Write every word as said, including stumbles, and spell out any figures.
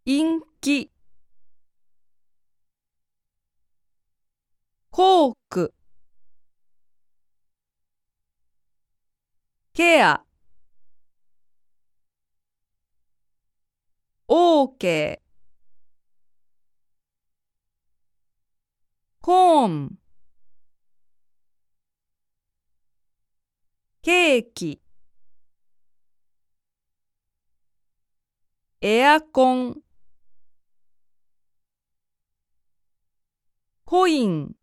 陰気、フォーク、ケア、オーケー、コーン、ケーキ、エアコン、コイン、